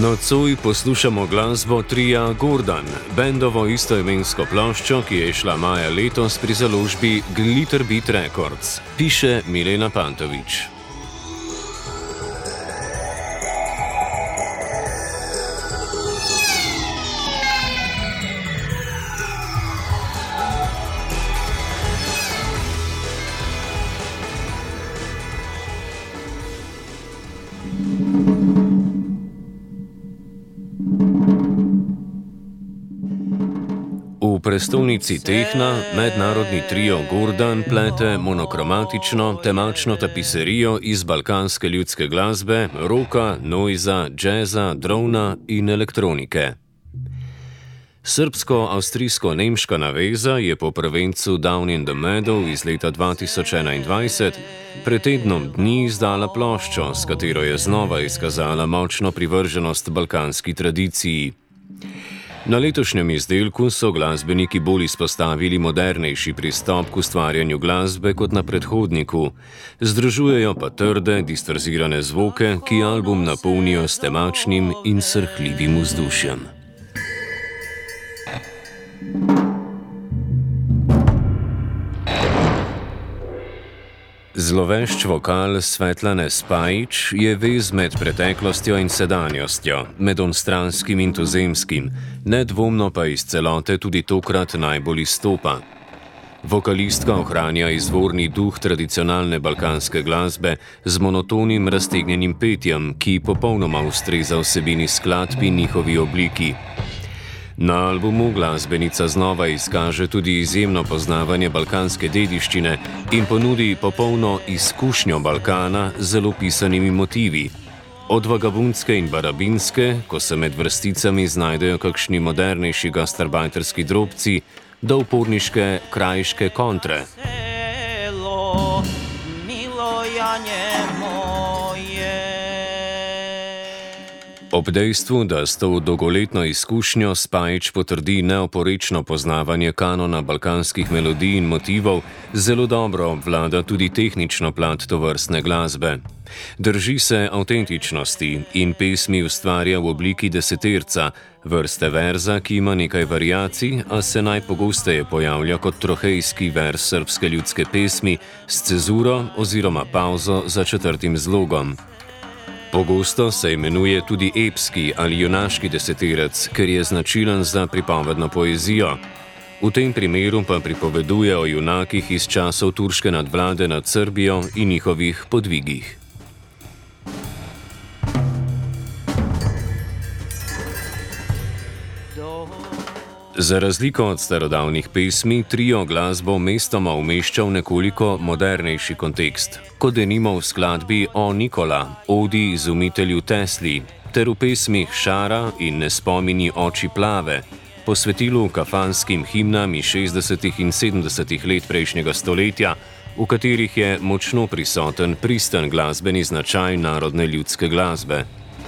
Nocoj poslušamo glasbo tria Gordon, bendovo istoimensko ploščo, ki je šla maja letos pri založbi Glitter Beat Records, piše Milena Pantović. V prestolnici tehna mednarodni trio Gordon plete monokromatično temačno tapiserijo iz balkanske ljudske glasbe, rocka, noiza, džeza, drona in elektronike. Srbsko-avstrijsko-nemška naveza je po prvencu Down in the Meadow iz leta 2021 pred tednom dni izdala ploščo, s katero je znova izkazala močno privrženost balkanski tradiciji. Na letošnjem izdelku so glasbeniki bolj izpostavili modernejši pristop k ustvarjanju glasbe kot na predhodniku, združujejo pa trde, distorzirane zvoke, ki album napolnijo s temačnim in srhljivim vzdušjem. Zlovešč vokal Svetlane Spajić je vez med preteklostjo in sedanjostjo, med onstranskim in tuzemskim, nedvomno pa iz celote tudi tokrat najbolj izstopa. Vokalistka ohranja izvorni duh tradicionalne balkanske glasbe z monotonim raztegnjenim petjem, ki popolnoma ustreza vsebini skladb in njihovi obliki. Na albumu glasbenica znova izkaže tudi izjemno poznavanje balkanske dediščine in ponudi popolno izkušnjo Balkana z zelo pisanimi motivi. Od vagabundske in barabinske, ko se med vrsticami znajdejo kakšni modernejši gastarbajterski drobci, do uporniške krajiške kontre. Ob dejstvu, da s to dolgoletno izkušnjo Spajić potrdi neoporečno poznavanje kanona balkanskih melodij in motivov, zelo dobro obvlada tudi tehnično plat tovrstne glasbe. Drži se avtentičnosti in pesmi ustvarja v obliki deseterca, vrste verza, ki ima nekaj variacij, a se najpogosteje pojavlja kot trohejski verz srbske ljudske pesmi s cezuro oziroma pavzo za četrtim zlogom. Pogosto se imenuje tudi epski ali junaški deseterec, ker je značilen za pripovedno poezijo. V tem primeru pa pripoveduje o junakih iz časov turške nadvlade nad Srbijo in njihovih podvigih. Za razliko od starodavnih pesmi, trio glasbo mestoma umešča v nekoliko modernejši kontekst, kot denimo v skladbi O Nikola, odi izumitelju Tesli, ter v pesmih Šara in Ne spomini oči plave, posvetilu kafanskim himnam iz 60. in 70. let prejšnjega stoletja, v katerih je močno prisoten pristen glasbeni značaj narodne ljudske glasbe.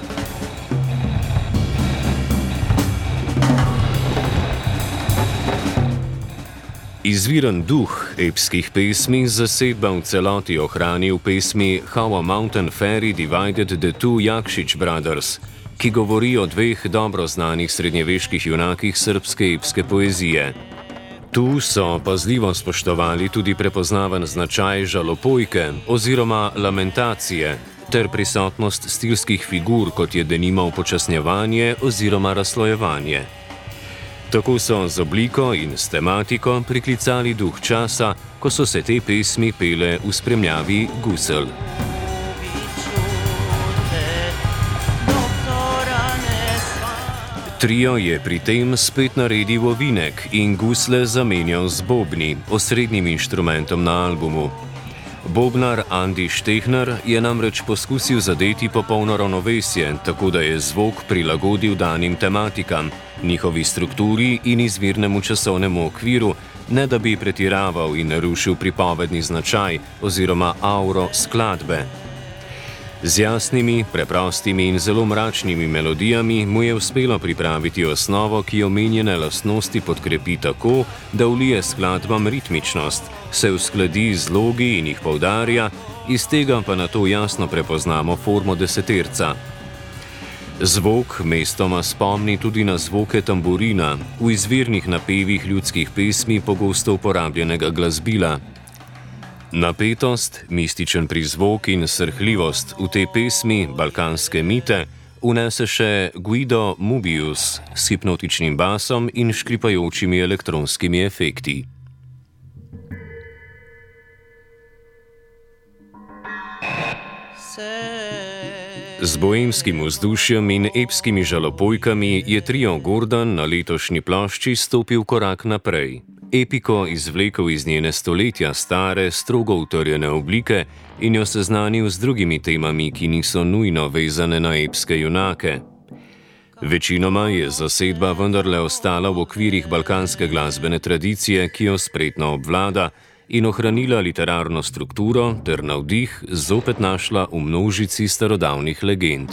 Izviren duh epskih pesmi zasedba v celoti ohrani v pesmi How a Mountain Fairy Divided the Two Jakšić Brothers, ki govori o dveh dobro znanih srednjeveških junakih srbske epske poezije. Tu so pazljivo spoštovali tudi prepoznaven značaj žalopojke oziroma lamentacije ter prisotnost stilskih figur, kot je denimo upočasnjevanje oziroma razslojevanje. Tako so z obliko in s tematiko priklicali duh časa, ko so se te pesmi pele v spremljavi gusel. Trio je pri tem spet naredil ovinek in gusle zamenjal z bobni, osrednjim inštrumentom na albumu. Bobnar Andi Štehner je namreč poskusil zadeti popolno ravnovesje, tako da je zvok prilagodil danim tematikam, njihovi strukturi in izvirnemu časovnemu okviru, ne da bi pretiraval in narušil pripovedni značaj oziroma auro skladbe. Z jasnimi, preprostimi in zelo mračnimi melodijami mu je uspelo pripraviti osnovo, ki omenjene lastnosti podkrepi tako, da vlije skladbam ritmičnost, se uskladi z logi in jih poudarja, iz tega pa nato jasno prepoznamo formo deseterca. Zvok mestoma spomni tudi na zvoke tamburina, v izvirnih napevih ljudskih pesmi pogosto uporabljenega glasbila. Napetost, mističen prizvok in srhljivost v tej pesmi balkanske mite vnese še Guido Mubius s hipnotičnim basom in škripajočimi elektronskimi efekti. Z boemskim vzdušjem in epskimi žalopojkami je trio Gordon na letošnji plošči stopil korak naprej. Epiko izvlekel iz njene stoletja stare, strogo utrjene oblike in jo seznanil z drugimi temami, ki niso nujno vezane na epske junake. Večinoma je zasedba vendarle ostala v okvirih balkanske glasbene tradicije, ki jo spretno obvlada, in ohranila literarno strukturo ter navdih zopet našla v množici starodavnih legend.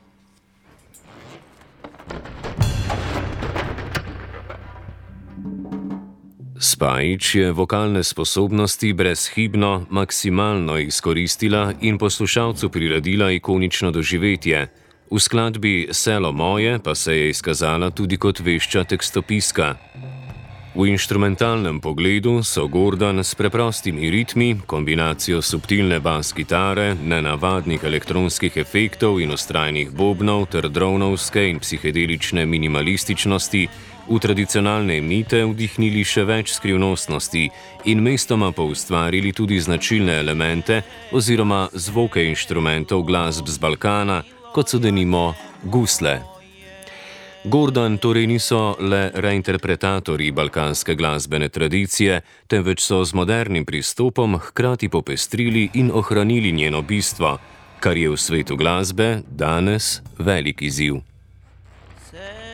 Spajić je vokalne sposobnosti brezhibno, maksimalno izkoristila in poslušalcu priredila ikonično doživetje. V skladbi Selo moje pa se je izkazala tudi kot vešča tekstopiska. V inštrumentalnem pogledu so Gordon s preprostimi ritmi, kombinacijo subtilne bas kitare, nenavadnih elektronskih efektov in vztrajnih bobnov ter dronovske in psihedelične minimalističnosti v tradicionalne mite vdihnili še več skrivnostnosti in mestoma poustvarili tudi značilne elemente oziroma zvoke inštrumentov glasb z Balkana, kot so denimo gusle. Gordon torej niso le reinterpretatorji balkanske glasbene tradicije, temveč so z modernim pristopom hkrati popestrili in ohranili njeno bistvo, kar je v svetu glasbe danes velik izziv.